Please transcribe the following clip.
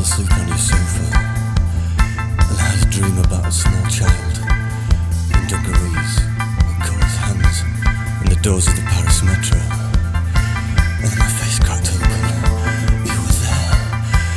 asleep on your sofa and had a dream about a small child in dungarees with cold hands in the doors of the Paris metro.